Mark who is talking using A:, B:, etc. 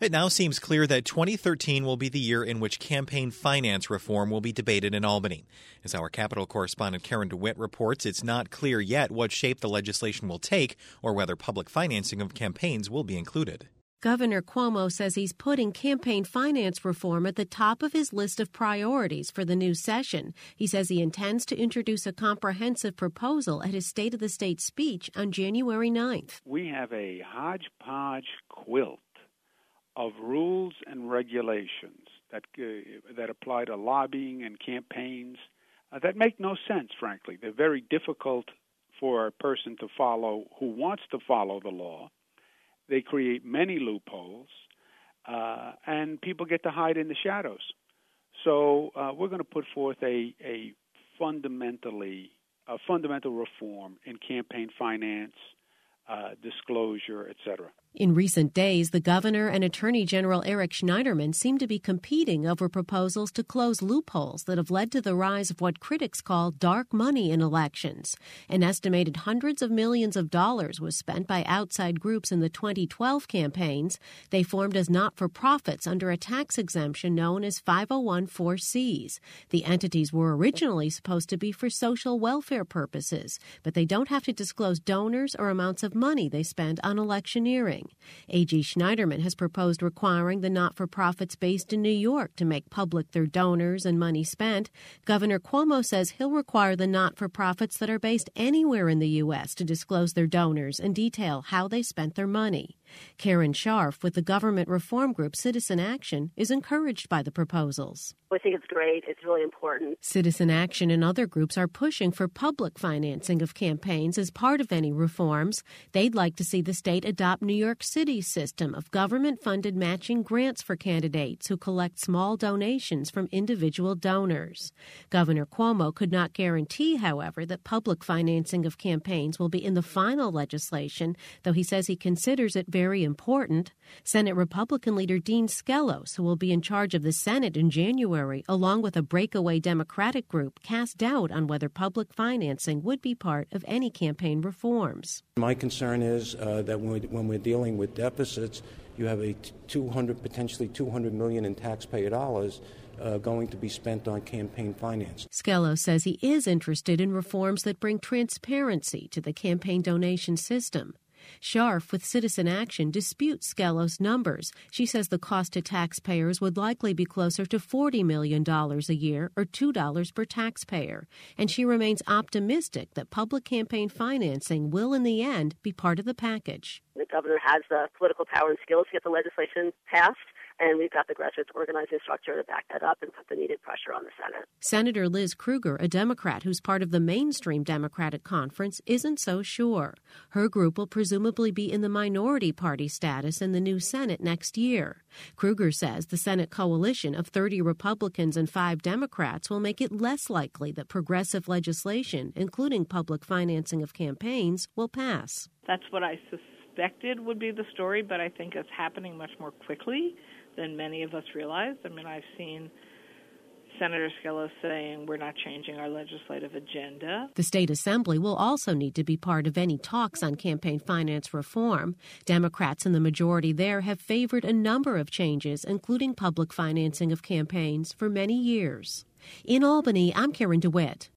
A: It now seems clear that 2013 will be the year in which campaign finance reform will be debated in Albany. As our Capitol correspondent Karen DeWitt reports, it's not clear yet what shape the legislation will take or whether public financing of campaigns will be included.
B: Governor Cuomo says he's putting campaign finance reform at the top of his list of priorities for the new session. He says he intends to introduce a comprehensive proposal at his State of the State speech on January 9th.
C: We have a hodgepodge quilt of rules and regulations that apply to lobbying and campaigns that make no sense, frankly. They're very difficult for a person to follow who wants to follow the law. They create many loopholes, and people get to hide in the shadows. So we're going to put forth a fundamental reform in campaign finance, disclosure, etc.
B: In recent days, the governor and Attorney General Eric Schneiderman seem to be competing over proposals to close loopholes that have led to the rise of what critics call dark money in elections. An estimated hundreds of millions of dollars was spent by outside groups in the 2012 campaigns. They formed as not-for-profits under a tax exemption known as 501(c)(4)s. The entities were originally supposed to be for social welfare purposes, but they don't have to disclose donors or amounts of money they spend on electioneering. A.G. Schneiderman has proposed requiring the not-for-profits based in New York to make public their donors and money spent. Governor Cuomo says he'll require the not-for-profits that are based anywhere in the U.S. to disclose their donors and detail how they spent their money. Karen Scharf with the government reform group Citizen Action is encouraged by the proposals.
D: I think it's great. It's really important.
B: Citizen Action and other groups are pushing for public financing of campaigns as part of any reforms. They'd like to see the state adopt New York City's system of government-funded matching grants for candidates who collect small donations from individual donors. Governor Cuomo could not guarantee, however, that public financing of campaigns will be in the final legislation, though he says he considers it very important. Senate Republican leader Dean Skelos, who will be in charge of the Senate in January, along with a breakaway Democratic group, cast doubt on whether public financing would be part of any campaign reforms.
E: My concern is that when we're dealing with deficits, you have a potentially $200 million in taxpayer dollars going to be spent on campaign finance.
B: Skelos says he is interested in reforms that bring transparency to the campaign donation system. Scharf with Citizen Action disputes Skelos' numbers. She says the cost to taxpayers would likely be closer to $40 million a year or $2 per taxpayer. And she remains optimistic that public campaign financing will, in the end, be part of the package.
D: The governor has the political power and skills to get the legislation passed, and we've got the grassroots organizing structure to back that up and put the needed pressure on the Senate.
B: Senator Liz Krueger, a Democrat who's part of the mainstream Democratic conference, isn't so sure. Her group will presumably be in the minority party status in the new Senate next year. Krueger says the Senate coalition of 30 Republicans and 5 Democrats will make it less likely that progressive legislation, including public financing of campaigns, will pass.
F: That's what I suspected would be the story, but I think it's happening much more quickly than many of us realize. I mean, I've seen Senator Skelos saying we're not changing our legislative agenda.
B: The state assembly will also need to be part of any talks on campaign finance reform. Democrats in the majority there have favored a number of changes, including public financing of campaigns, for many years. In Albany, I'm Karen DeWitt.